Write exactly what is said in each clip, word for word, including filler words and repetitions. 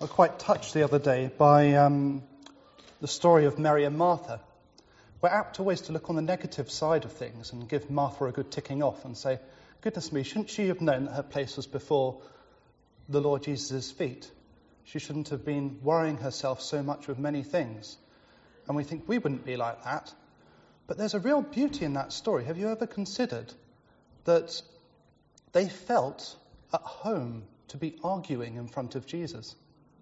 I was quite touched the other day by um, the story of Mary and Martha. We're apt always to look on the negative side of things and give Martha a good ticking off and say, goodness me, shouldn't she have known that her place was before the Lord Jesus' feet? She shouldn't have been worrying herself so much with many things. And we think we wouldn't be like that. But there's a real beauty in that story. Have you ever considered that they felt at home to be arguing in front of Jesus?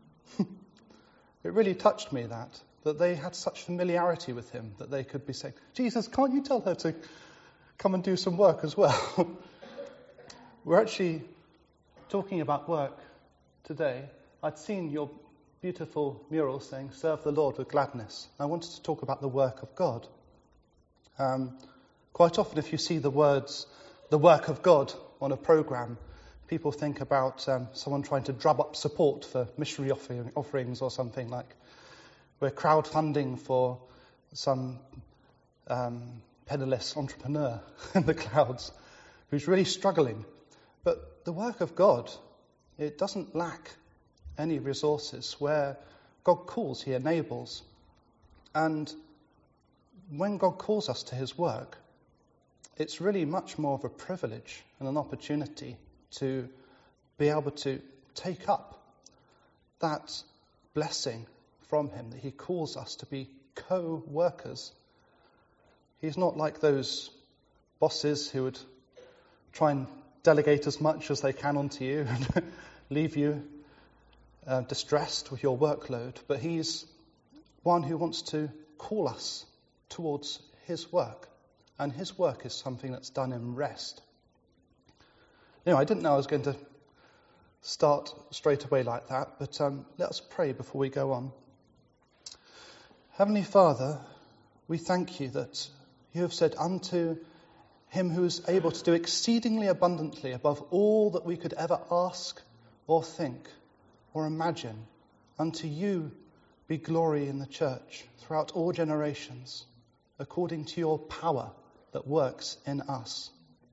It really touched me that, that they had such familiarity with him that they could be saying, Jesus, can't you tell her to come and do some work as well? We're actually talking about work today. I'd seen your beautiful mural saying, serve the Lord with gladness. I wanted to talk about the work of God. Um, quite often if you see the words, the work of God on a programme, people think about um, someone trying to drum up support for missionary offering, offerings or something like we're crowdfunding for some um, penniless entrepreneur in the clouds who's really struggling. But the work of God, it doesn't lack any resources. Where God calls, he enables. And when God calls us to his work, it's really much more of a privilege and an opportunity to be able to take up that blessing from him, that he calls us to be co-workers. He's not like those bosses who would try and delegate as much as they can onto you and leave you uh, distressed with your workload, but he's one who wants to call us towards his work, and his work is something that's done in rest. You know, I didn't know I was going to start straight away like that, but um, let us pray before we go on. Heavenly Father, we thank you that you have said unto him who is able to do exceedingly abundantly above all that we could ever ask or think or imagine, unto you be glory in the church throughout all generations, according to your power that works in us.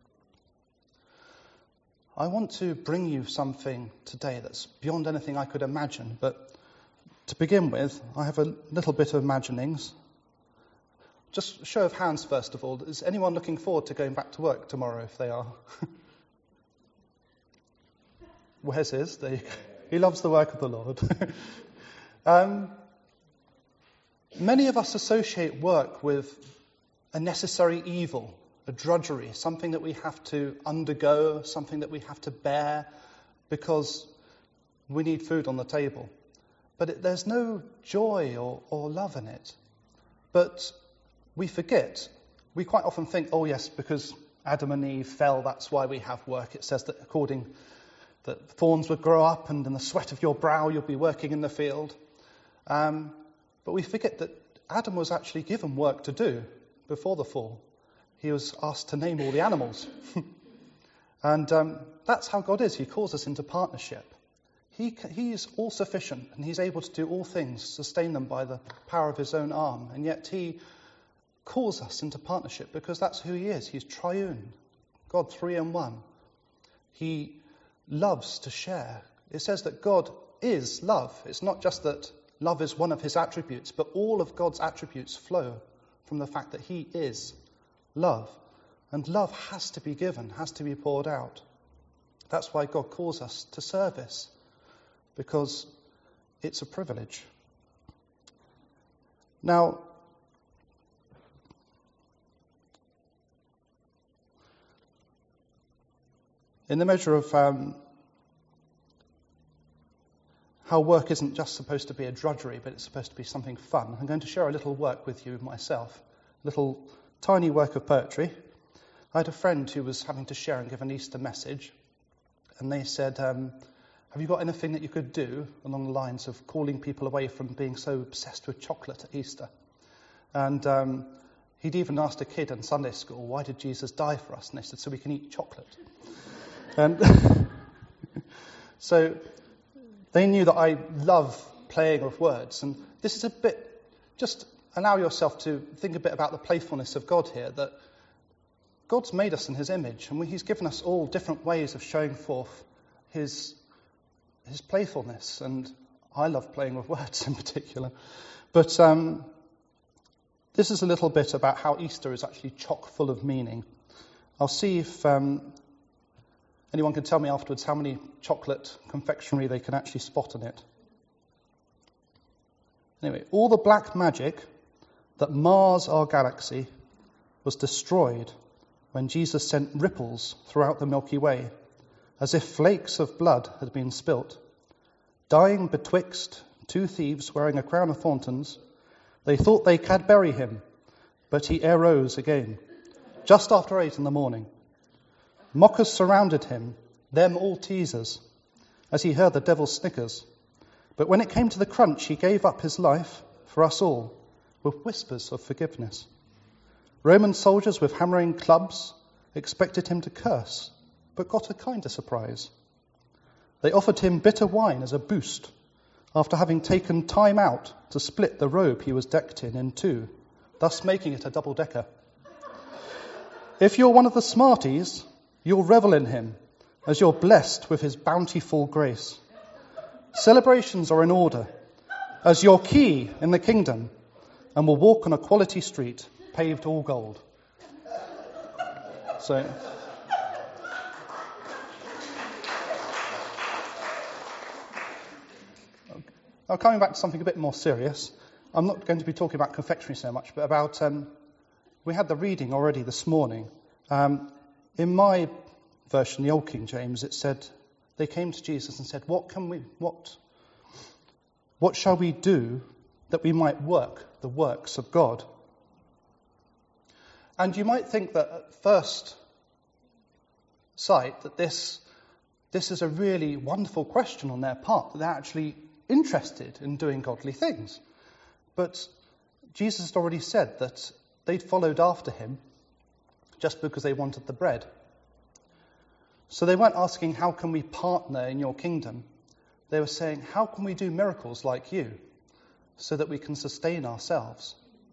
I want to bring you something today that's beyond anything I could imagine, but to begin with, I have a little bit of imaginings. Just a show of hands, first of all. Is anyone looking forward to going back to work tomorrow, if they are? Wes is. There you go. He loves the work of the Lord. um, many of us associate work with a necessary evil, a drudgery, something that we have to undergo, something that we have to bear because we need food on the table. But it, there's no joy or, or love in it. But we forget. We quite often think, oh yes, because Adam and Eve fell, that's why we have work. It says that according that thorns would grow up and in the sweat of your brow you'll be working in the field. Um, but we forget that Adam was actually given work to do before the fall. He was asked to name all the animals. and um, that's how God is. He calls us into partnership. He, he is all-sufficient, and he's able to do all things, sustain them by the power of his own arm. And yet he calls us into partnership because that's who he is. He's triune, God three in one. He loves to share. It says that God is love. It's not just that love is one of his attributes, but all of God's attributes flow from the fact that he is love. And love has to be given, has to be poured out. That's why God calls us to service, because it's a privilege. Now, in the measure of um, how work isn't just supposed to be a drudgery, but it's supposed to be something fun, I'm going to share a little work with you myself, a little tiny work of poetry. I had a friend who was having to share and give an Easter message, and they said, um, have you got anything that you could do along the lines of calling people away from being so obsessed with chocolate at Easter? And um, he'd even asked a kid in Sunday school, why did Jesus die for us? And they said, so we can eat chocolate. And so they knew that I love playing with words. And this is a bit, just allow yourself to think a bit about the playfulness of God here, that God's made us in his image, and he's given us all different ways of showing forth his his playfulness. And I love playing with words in particular. But um, this is a little bit about how Easter is actually chock full of meaning. I'll see if um, anyone can tell me afterwards how many chocolate confectionery they can actually spot on it. Anyway, all the black magic that mars our galaxy was destroyed when Jesus sent ripples throughout the Milky Way, as if flakes of blood had been spilt. Dying betwixt two thieves wearing a crown of thorns, they thought they could bury him, but he arose again, just after eight in the morning. Mockers surrounded him, them all teasers, as he heard the devil's snickers. But when it came to the crunch, he gave up his life for us all, with whispers of forgiveness. Roman soldiers with hammering clubs expected him to curse, but got a kinder surprise. They offered him bitter wine as a boost, after having taken time out to split the robe he was decked in in two, thus making it a double-decker. If you're one of the smarties, you'll revel in him, as you're blessed with his bountiful grace. Celebrations are in order, as your key in the kingdom, and will walk on a quality street, paved all gold. So, now coming back to something a bit more serious, I'm not going to be talking about confectionery so much, but about, um, we had the reading already this morning. Um, in my version, the Old King James, it said, they came to Jesus and said, what can we, what, what shall we do that we might work the works of God? And you might think that at first sight that this, this is a really wonderful question on their part, that they're actually interested in doing godly things. But Jesus had already said that they'd followed after him just because they wanted the bread. So they weren't asking, how can we partner in your kingdom? They were saying, how can we do miracles like you so that we can sustain ourselves?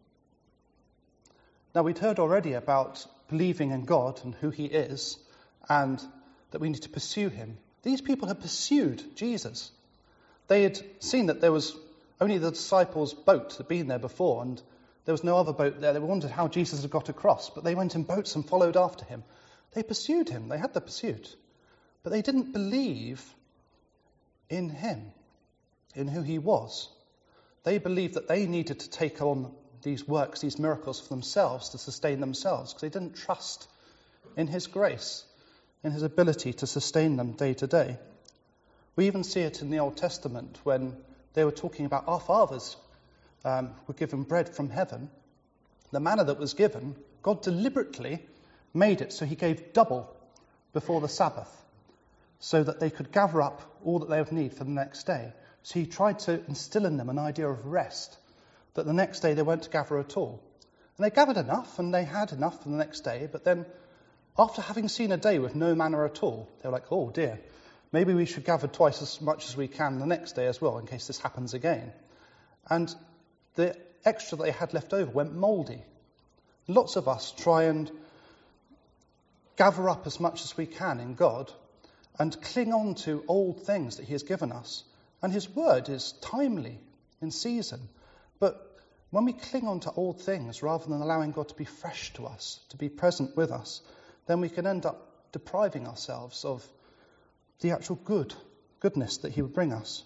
Now, we'd heard already about believing in God and who he is, and that we need to pursue him. These people had pursued Jesus. They had seen that there was only the disciples' boat that had been there before, and there was no other boat there. They wondered how Jesus had got across, but they went in boats and followed after him. They pursued him. They had the pursuit. But they didn't believe in him, in who he was. They believed that they needed to take on these works, these miracles for themselves to sustain themselves, because they didn't trust in his grace, in his ability to sustain them day to day. We even see it in the Old Testament when they were talking about our fathers um, were given bread from heaven. The manna that was given, God deliberately made it so he gave double before the Sabbath, so that they could gather up all that they would need for the next day. So he tried to instill in them an idea of rest, that the next day they weren't to gather at all. And they gathered enough, and they had enough for the next day, but then after having seen a day with no manna at all, they were like, oh dear, maybe we should gather twice as much as we can the next day as well, in case this happens again. And the extra that they had left over went mouldy. Lots of us try and gather up as much as we can in God and cling on to old things that he has given us. And his word is timely, in season. But when we cling on to old things rather than allowing God to be fresh to us, to be present with us, then we can end up depriving ourselves of the actual good, goodness that he would bring us.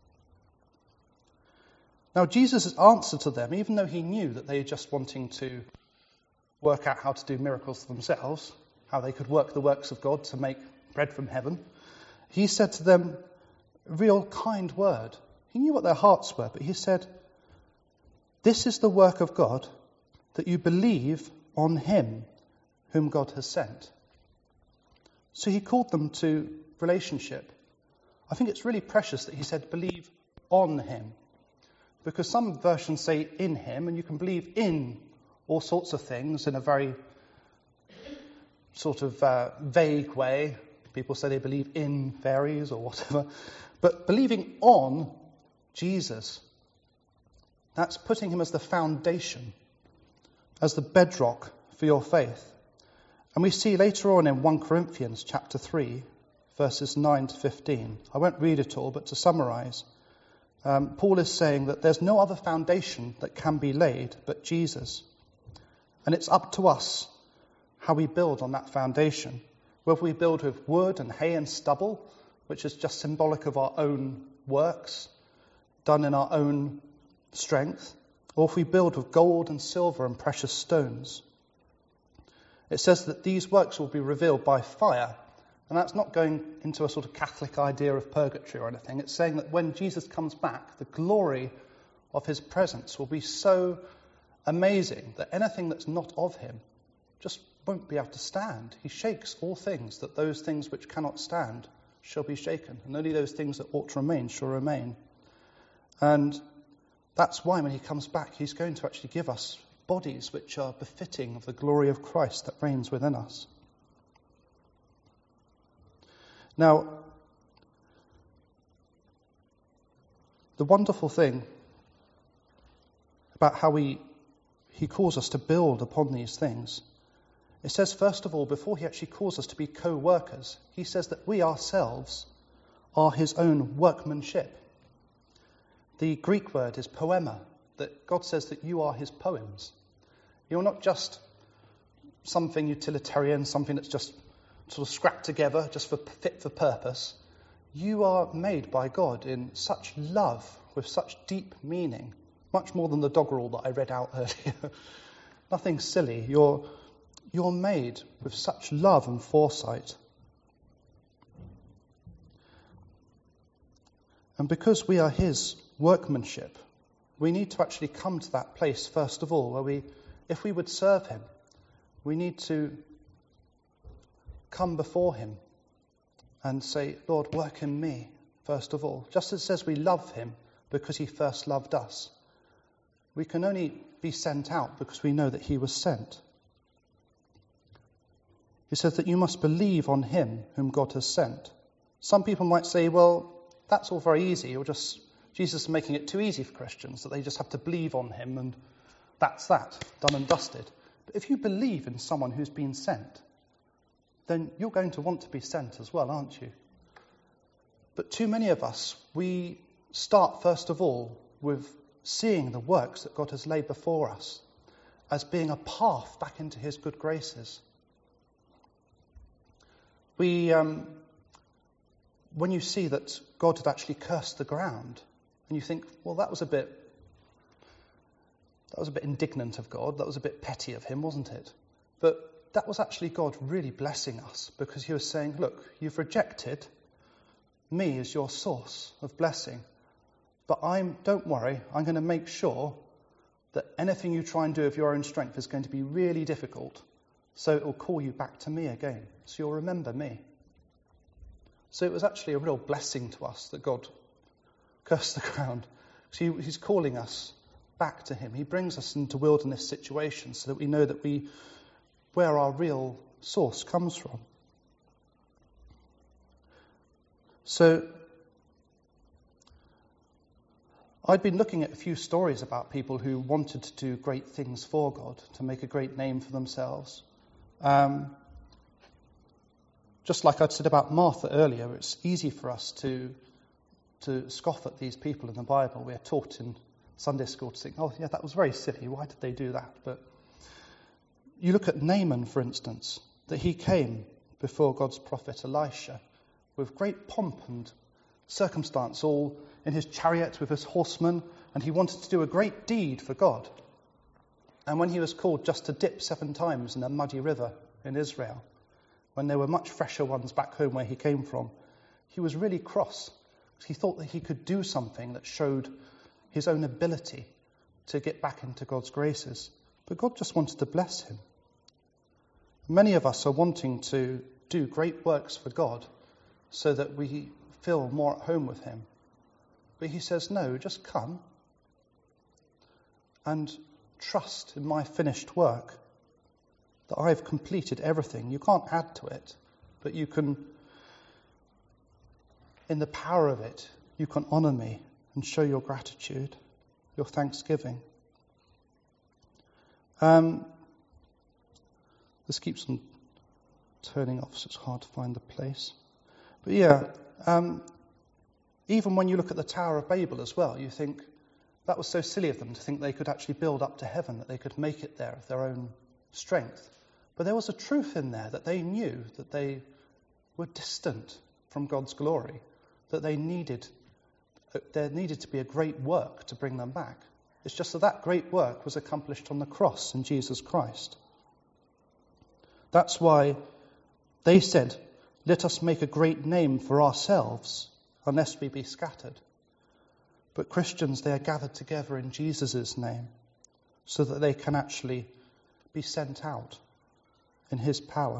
Now, Jesus' answer to them, even though he knew that they were just wanting to work out how to do miracles for themselves, how they could work the works of God to make bread from heaven, he said to them a real kind word. He knew what their hearts were, but he said, this is the work of God, that you believe on him whom God has sent. So he called them to relationship. I think it's really precious that he said believe on him, because some versions say in him, and you can believe in all sorts of things in a very sort of uh, vague way. People say they believe in fairies or whatever. But believing on Jesus, that's putting him as the foundation, as the bedrock for your faith. And we see later on in First Corinthians chapter three, verses nine to fifteen. I won't read it all, but to summarize, um, Paul is saying that there's no other foundation that can be laid but Jesus. And it's up to us how we build on that foundation. Whether we build with wood and hay and stubble, which is just symbolic of our own works, done in our own strength, or if we build with gold and silver and precious stones. It says that these works will be revealed by fire. And that's not going into a sort of Catholic idea of purgatory or anything. It's saying that when Jesus comes back, the glory of his presence will be so amazing that anything that's not of him just won't be able to stand. He shakes all things, that those things which cannot stand shall be shaken, and only those things that ought to remain shall remain. And that's why when he comes back, he's going to actually give us bodies which are befitting of the glory of Christ that reigns within us. Now, the wonderful thing about how we, he calls us to build upon these things, it says, first of all, before he actually calls us to be co-workers, he says that we ourselves are his own workmanship. The Greek word is poema, that God says that you are his poems. You're not just something utilitarian, something that's just sort of scrapped together just for fit for purpose. You are made by God in such love, with such deep meaning, much more than the doggerel that I read out earlier. Nothing silly. You're, you're made with such love and foresight. And because we are his workmanship, we need to actually come to that place, first of all, where we, if we would serve him, we need to come before him and say, Lord, work in me, first of all. Just as it says we love him because he first loved us. We can only be sent out because we know that he was sent. He says that you must believe on him whom God has sent. Some people might say, well, that's all very easy, or just Jesus is making it too easy for Christians, that they just have to believe on him and that's that, done and dusted. But if you believe in someone who's been sent, then you're going to want to be sent as well, aren't you? But too many of us, we start first of all with seeing the works that God has laid before us as being a path back into his good graces. We, um, when you see that God had actually cursed the ground, and you think, well, that was a bit, that was a bit indignant of God, that was a bit petty of him, wasn't it? But that was actually God really blessing us, because he was saying, look, you've rejected me as your source of blessing, but I'm, don't worry, I'm going to make sure that anything you try and do of your own strength is going to be really difficult, so it will call you back to me again, so you'll remember me. So it was actually a real blessing to us that God cursed the ground. So he, he's calling us back to him. He brings us into wilderness situations so that we know that we, where our real source comes from. So I'd been looking at a few stories about people who wanted to do great things for God, to make a great name for themselves. Um, just like I'd said about Martha earlier, it's easy for us to to scoff at these people in the Bible. We're taught in Sunday school to think, oh yeah, that was very silly. Why did they do that? But you look at Naaman, for instance, that he came before God's prophet Elisha with great pomp and circumstance, all in his chariot with his horsemen, and he wanted to do a great deed for God. And when he was called just to dip seven times in a muddy river in Israel, when there were much fresher ones back home where he came from, he was really cross. He thought that he could do something that showed his own ability to get back into God's graces. But God just wanted to bless him. Many of us are wanting to do great works for God so that we feel more at home with him. But he says, no, just come and trust in my finished work, that I've completed everything. You can't add to it, but you can, in the power of it, you can honour me and show your gratitude, your thanksgiving. Um, this keeps on turning off, so it's hard to find the place. But yeah, um, Even when you look at the Tower of Babel as well, you think that was so silly of them to think they could actually build up to heaven, that they could make it there of their own strength. But there was a truth in there that they knew that they were distant from God's glory, that they needed, there needed to be a great work to bring them back. It's just that that great work was accomplished on the cross in Jesus Christ. That's why they said, "Let us make a great name for ourselves, unless we be scattered." But Christians, they are gathered together in Jesus' name so that they can actually be sent out in his power.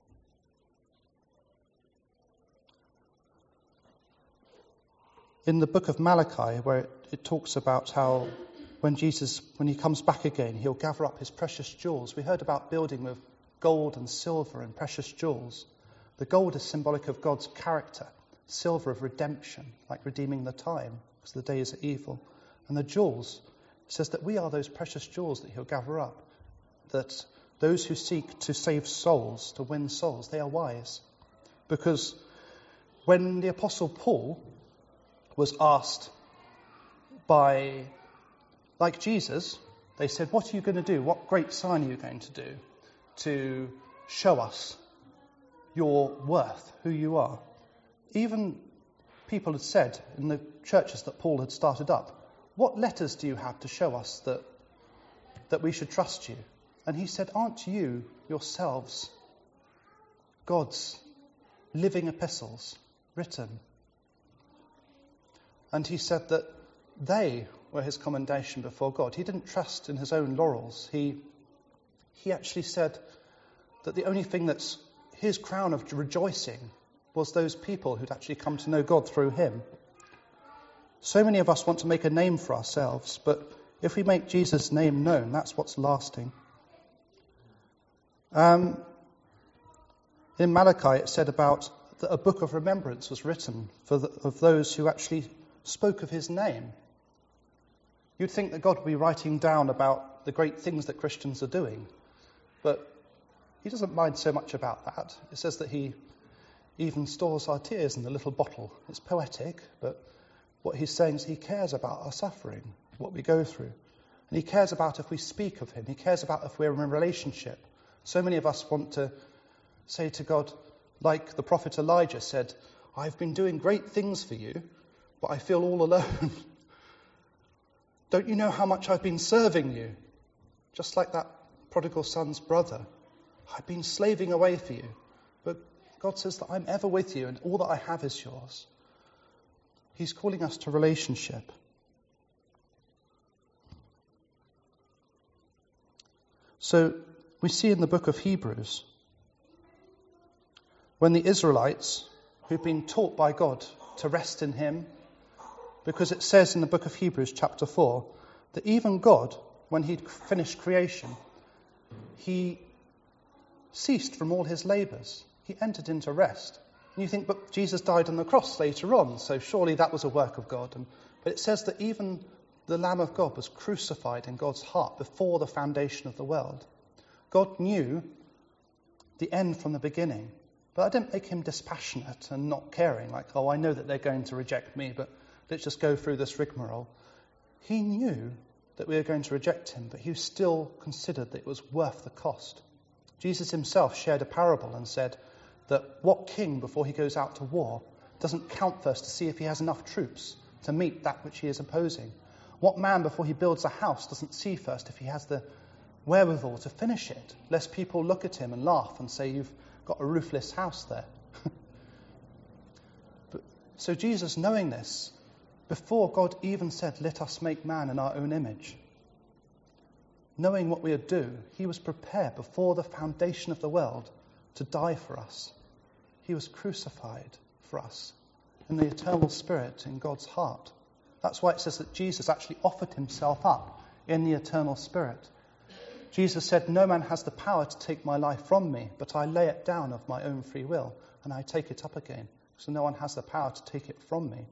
In the book of Malachi, where it, it talks about how when Jesus, when he comes back again, he'll gather up his precious jewels. We heard about building with gold and silver and precious jewels. The gold is symbolic of God's character, silver of redemption, like redeeming the time, because the days are evil. And the jewels, it says that we are those precious jewels that he'll gather up, that those who seek to save souls, to win souls, they are wise. Because when the Apostle Paul was asked by, like Jesus, they said, "What are you going to do? What great sign are you going to do to show us your worth, who you are?" Even people had said in the churches that Paul had started up, "What letters do you have to show us that that we should trust you?" And he said, "Aren't you yourselves God's living epistles written?" And he said that they were his commendation before God. He didn't trust in his own laurels. He he actually said that the only thing that's his crown of rejoicing was those people who'd actually come to know God through him. So many of us want to make a name for ourselves, but if we make Jesus' name known, that's what's lasting. Um, in Malachi, it said about that a book of remembrance was written for the, of those who actually spoke of his name. You'd think that God would be writing down about the great things that Christians are doing, but he doesn't mind so much about that. It says that he even stores our tears in a little bottle. It's poetic, but what he's saying is he cares about our suffering, what we go through. And he cares about if we speak of him. He cares about if we're in a relationship. So many of us want to say to God, like the prophet Elijah said, "I've been doing great things for you, but I feel all alone. Don't you know how much I've been serving you?" Just like that prodigal son's brother. "I've been slaving away for you." But God says that I'm ever with you and all that I have is yours. He's calling us to relationship. So we see in the book of Hebrews, when the Israelites, who've been taught by God to rest in him, because it says in the book of Hebrews chapter four, that even God, when he'd finished creation, he ceased from all his labours. He entered into rest. And you think, but Jesus died on the cross later on, so surely that was a work of God. And, but it says that even the Lamb of God was crucified in God's heart before the foundation of the world. God knew the end from the beginning. But that didn't make him dispassionate and not caring, like, oh, I know that they're going to reject me, but let's just go through this rigmarole. He knew that we were going to reject him, but he still considered that it was worth the cost. Jesus himself shared a parable and said that what king, before he goes out to war, doesn't count first to see if he has enough troops to meet that which he is opposing? What man, before he builds a house, doesn't see first if he has the wherewithal to finish it, lest people look at him and laugh and say, "You've got a roofless house there." But, so Jesus, knowing this, before God even said, "Let us make man in our own image," knowing what we would do, he was prepared before the foundation of the world to die for us. He was crucified for us in the eternal spirit in God's heart. That's why it says that Jesus actually offered himself up in the eternal spirit. Jesus said, "No man has the power to take my life from me, but I lay it down of my own free will, and I take it up again. So no one has the power to take it from me."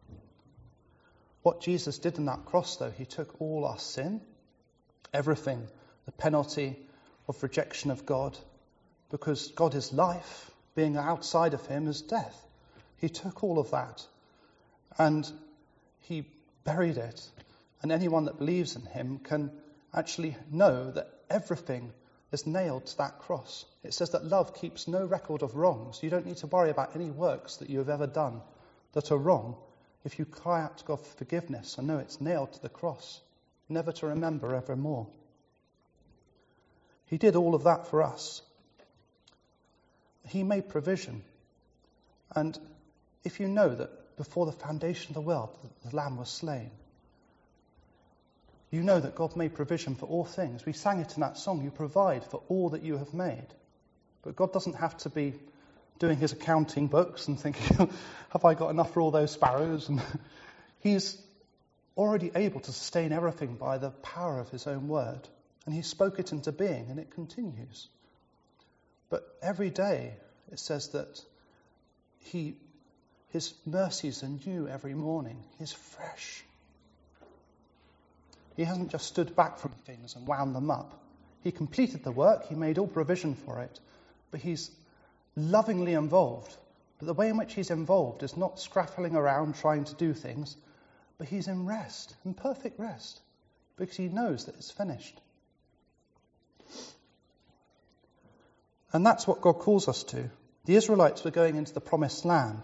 What Jesus did in that cross, though, he took all our sin, everything, the penalty of rejection of God, because God is life, being outside of him is death. He took all of that, And he buried it. And anyone that believes in him can actually know that everything is nailed to that cross. It says that love keeps no record of wrongs. You don't need to worry about any works that you have ever done that are wrong. If you cry out to God for forgiveness and know it's nailed to the cross, never to remember evermore. He did all of that for us. He made provision. And if you know that before the foundation of the world, the Lamb was slain, you know that God made provision for all things. We sang it in that song, you provide for all that you have made. But God doesn't have to be doing his accounting books and thinking, have I got enough for all those sparrows? And he's already able to sustain everything by the power of his own word. And he spoke it into being, and it continues. But every day, it says that he, his mercies are new every morning. He's fresh. He hasn't just stood back from things and wound them up. He completed the work. He made all provision for it. But he's lovingly involved. But the way in which he's involved is not scraffling around trying to do things, but he's in rest, in perfect rest, because he knows that it's finished. And that's what God calls us to. The Israelites were going into the promised land.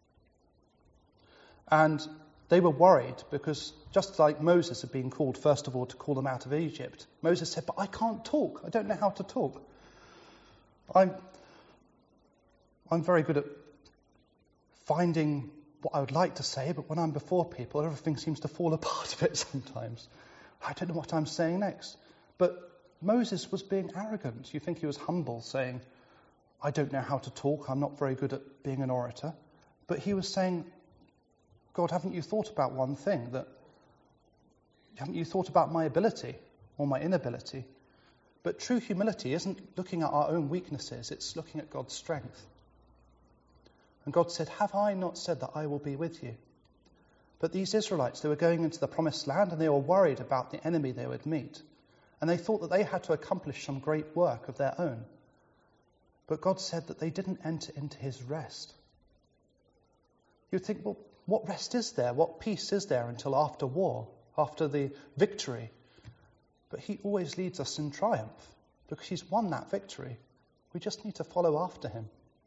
And they were worried because just like Moses had been called, first of all, to call them out of Egypt, Moses said, but I can't talk. I don't know how to talk. I'm, I'm very good at finding what I would like to say, but when I'm before people, everything seems to fall apart a bit sometimes. I don't know what I'm saying next. But Moses was being arrogant. You think he was humble, saying, I don't know how to talk. I'm not very good at being an orator. But he was saying, God, haven't you thought about one thing? That haven't you thought about my ability or my inability? But true humility isn't looking at our own weaknesses. It's looking at God's strength. And God said, have I not said that I will be with you? But these Israelites, they were going into the promised land and they were worried about the enemy they would meet. And they thought that they had to accomplish some great work of their own. But God said that they didn't enter into his rest. You'd think, well, what rest is there? What peace is there until after war, after the victory? But he always leads us in triumph because he's won that victory. We just need to follow after him.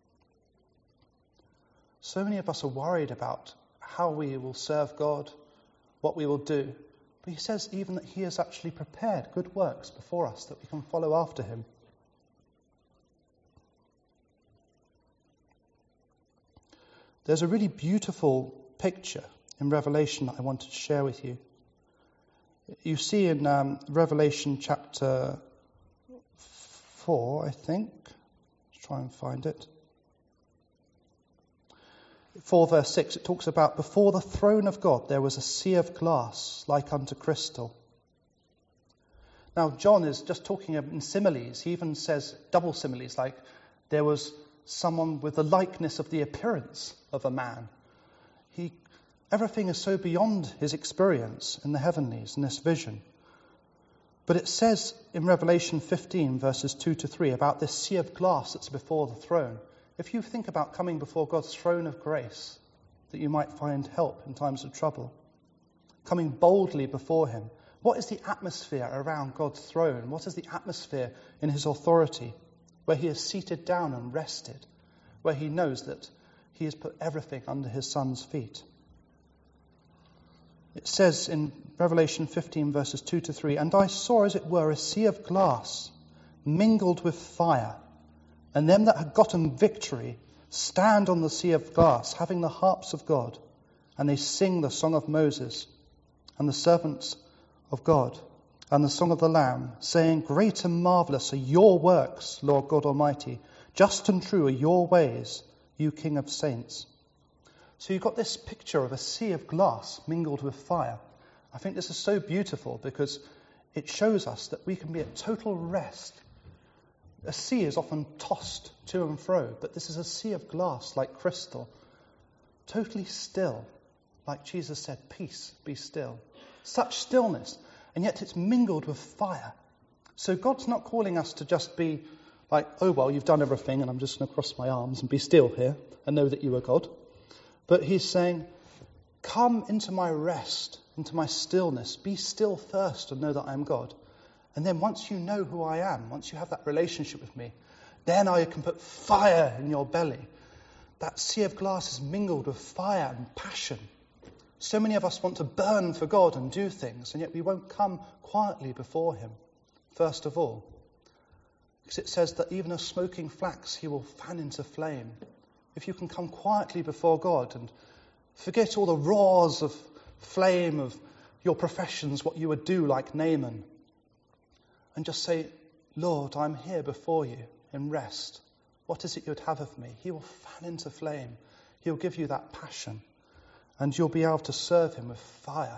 So many of us are worried about how we will serve God, what we will do. But he says even that he has actually prepared good works before us that we can follow after him. There's a really beautiful picture in Revelation that I wanted to share with you. You see in um, Revelation chapter four, I think. Let's try and find it. four verse six, it talks about, before the throne of God there was a sea of glass like unto crystal. Now John is just talking in similes. He even says double similes, like there was someone with the likeness of the appearance of a man. He, everything is so beyond his experience in the heavenlies, in this vision. But it says in Revelation fifteen, verses two to three, about this sea of glass that's before the throne. If you think about coming before God's throne of grace, that you might find help in times of trouble, coming boldly before him, what is the atmosphere around God's throne? What is the atmosphere in his authority, where he is seated down and rested, where he knows that he has put everything under his Son's feet? It says in Revelation fifteen, verses two to three, and I saw, as it were, a sea of glass mingled with fire, and them that had gotten victory stand on the sea of glass, having the harps of God, and they sing the song of Moses and the servants of God, and the song of the Lamb, saying, great and marvellous are your works, Lord God Almighty. Just and true are your ways, you King of saints. So you've got this picture of a sea of glass mingled with fire. I think this is so beautiful because it shows us that we can be at total rest. A sea is often tossed to and fro, but this is a sea of glass like crystal, totally still, like Jesus said, peace, be still. Such stillness, and yet it's mingled with fire. So God's not calling us to just be like, oh, well, you've done everything and I'm just going to cross my arms and be still here and know that you are God. But he's saying, Come into my rest, into my stillness. Be still first and know that I am God. And then once you know who I am, once you have that relationship with me, then I can put fire in your belly. That sea of glass is mingled with fire and passion. So many of us want to burn for God and do things, and yet we won't come quietly before him, first of all. Because it says that even a smoking flax he will fan into flame. If you can come quietly before God and forget all the roars of flame of your professions, what you would do like Naaman, and just say, Lord, I'm here before you in rest. What is it you'd have of me? He will fan into flame. He'll give you that passion. And you'll be able to serve him with fire.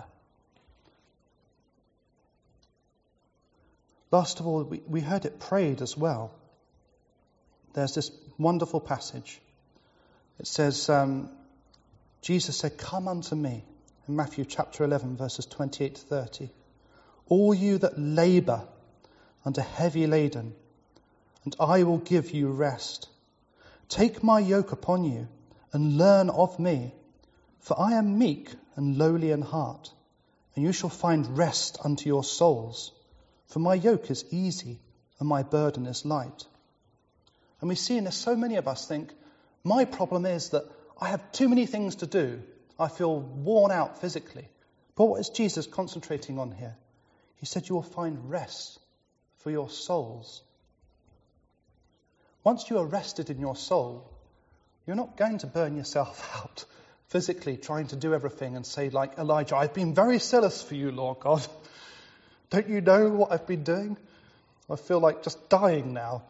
Last of all, we, we heard it prayed as well. There's this wonderful passage. It says, um, Jesus said, come unto me, in Matthew chapter eleven, verses twenty-eight to thirty. All you that labour and are heavy laden, and I will give you rest. Take my yoke upon you, and learn of me, for I am meek and lowly in heart, and you shall find rest unto your souls. For my yoke is easy, and my burden is light. And we see, and there's so many of us think, my problem is that I have too many things to do. I feel worn out physically. But what is Jesus concentrating on here? He said you will find rest for your souls. Once you are rested in your soul, you're not going to burn yourself out physically trying to do everything and say like Elijah, I've been very zealous for you, Lord God. Don't you know what I've been doing? I feel like just dying now.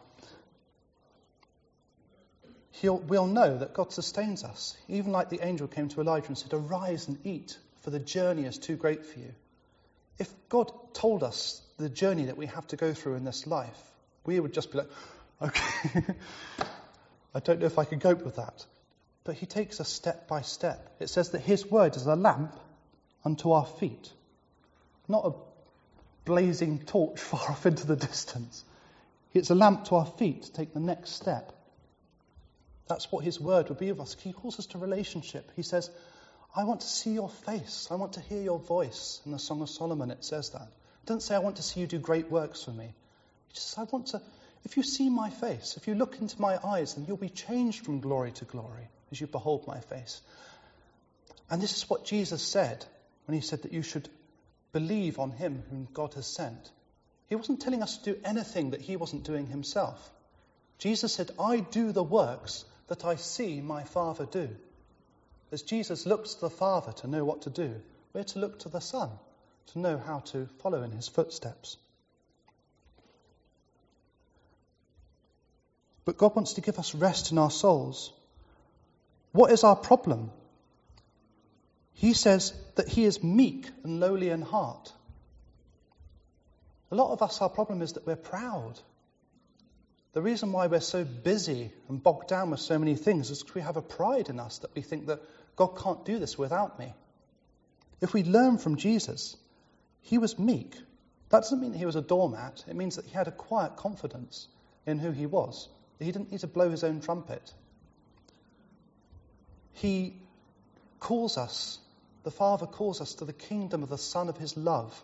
He'll, we'll know that God sustains us. Even like the angel came to Elijah and said, arise and eat, for the journey is too great for you. If God told us the journey that we have to go through in this life, we would just be like, okay, I don't know if I could cope with that. But he takes us step by step. It says that his word is a lamp unto our feet, not a blazing torch far off into the distance. It's a lamp to our feet to take the next step. That's what his word would be of us. He calls us to relationship. He says, I want to see your face. I want to hear your voice. In the Song of Solomon it says that. It doesn't say I want to see you do great works for me. It just says I want to, if you see my face, if you look into my eyes, then you'll be changed from glory to glory as you behold my face. And this is what Jesus said when he said that you should believe on him whom God has sent. He wasn't telling us to do anything that he wasn't doing himself. Jesus said, I do the works that I see my Father do. As Jesus looks to the Father to know what to do, we're to look to the Son to know how to follow in his footsteps. But God wants to give us rest in our souls. What is our problem? He says that he is meek and lowly in heart. A lot of us, our problem is that we're proud. The reason why we're so busy and bogged down with so many things is because we have a pride in us that we think that God can't do this without me. If we learn from Jesus, he was meek. That doesn't mean that he was a doormat. It means that he had a quiet confidence in who he was. He didn't need to blow his own trumpet. He calls us, the Father calls us to the kingdom of the Son of his love.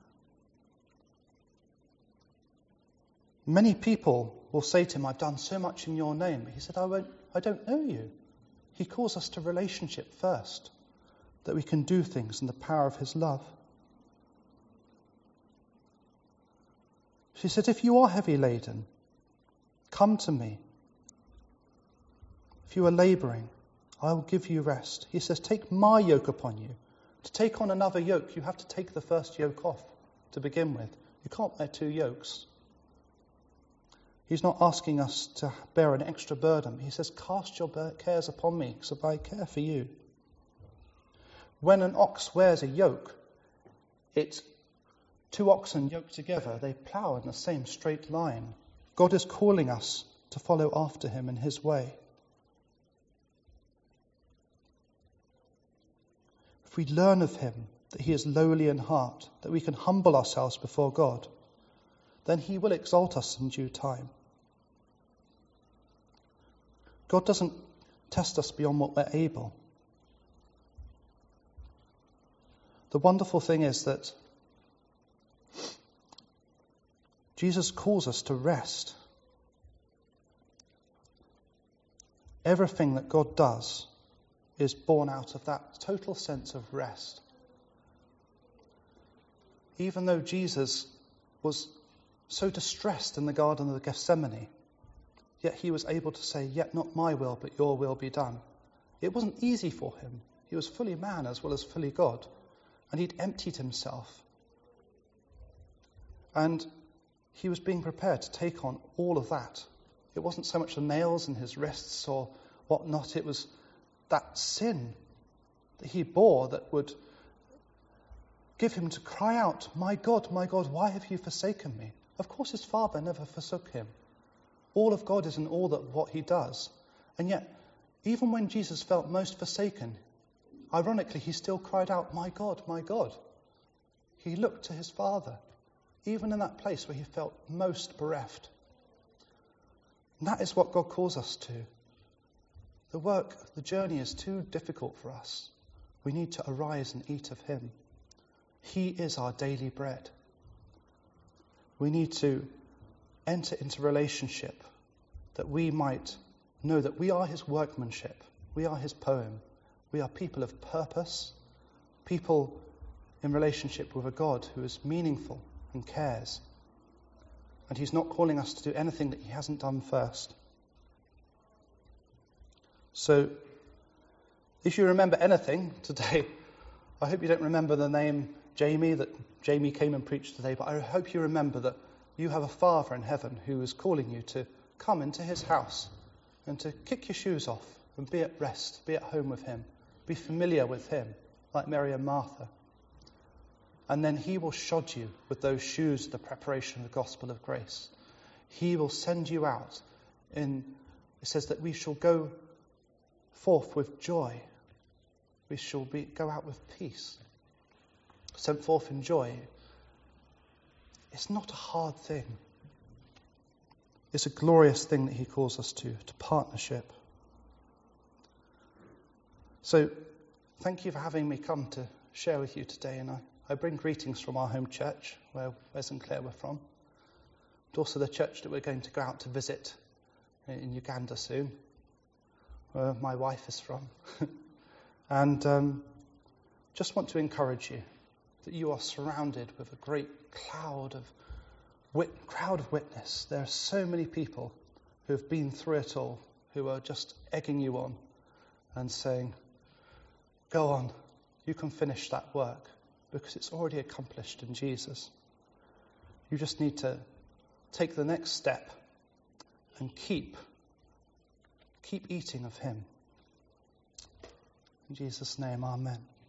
Many people will say to him, I've done so much in your name. He said, I won't, I don't know you. He calls us to relationship first, that we can do things in the power of his love. She said, if you are heavy laden, come to me. If you are labouring, I will give you rest. He says, take my yoke upon you. To take on another yoke, you have to take the first yoke off to begin with. You can't bear two yokes. He's not asking us to bear an extra burden. He says, cast your cares upon me, because I care for you. When an ox wears a yoke, it's two oxen yoked together. They plough in the same straight line. God is calling us to follow after him in his way. If we learn of him that he is lowly in heart, that we can humble ourselves before God, then he will exalt us in due time. God doesn't test us beyond what we're able. the wonderful thing is that Jesus calls us to rest. Everything that God does is born out of that total sense of rest. Even though Jesus was so distressed in the Garden of Gethsemane, yet he was able to say, "Yet not my will, but your will be done." It wasn't easy for him. He was fully man as well as fully God, and he'd emptied himself. And he was being prepared to take on all of that. It wasn't so much the nails in his wrists or whatnot, it was that sin that he bore that would give him to cry out, "My God, my God, why have you forsaken me?" Of course his Father never forsook him. All of God is in all that what he does. And yet, even when Jesus felt most forsaken, ironically, he still cried out, "My God, my God." He looked to his Father, even in that place where he felt most bereft. And that is what God calls us to. The work, the journey is too difficult for us. We need to arise and eat of him. He is our daily bread. We need to enter into relationship that we might know that we are his workmanship. We are his poem. We are people of purpose, people in relationship with a God who is meaningful and cares. And he's not calling us to do anything that he hasn't done first. So, if you remember anything today, I hope you don't remember the name Jamie, that Jamie came and preached today, but I hope you remember that you have a Father in heaven who is calling you to come into his house and to kick your shoes off and be at rest, be at home with him, be familiar with him, like Mary and Martha. And then he will shod you with those shoes of the preparation of the gospel of grace. He will send you out in, it says that we shall go forth with joy. We shall be, go out with peace. Sent forth in joy. It's not a hard thing. It's a glorious thing that he calls us to, to partnership. So, thank you for having me come to share with you today. And I, I bring greetings from our home church, where Wes and Claire were from. And also the church that we're going to go out to visit in Uganda soon, where my wife is from. and um, just want to encourage you that you are surrounded with a great cloud of wit- crowd of witness. There are so many people who have been through it all, who are just egging you on and saying, "Go on, you can finish that work because it's already accomplished in Jesus. You just need to take the next step and keep, keep eating of him." In Jesus' name, amen.